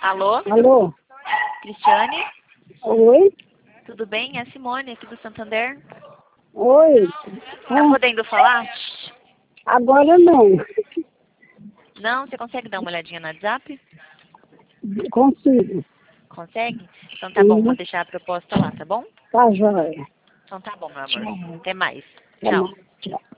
Alô? Alô? Cristiane? Oi? Tudo bem? É a Simone aqui do Santander. Oi? Tá podendo falar? Agora não. Não? Você consegue dar uma olhadinha no WhatsApp? Consigo. Consegue? Então tá bom, vou Uhum. deixar a proposta lá, tá bom? Tá joia. Então tá bom, meu amor. Tchau. Até mais. Até Tchau. mais. Tchau.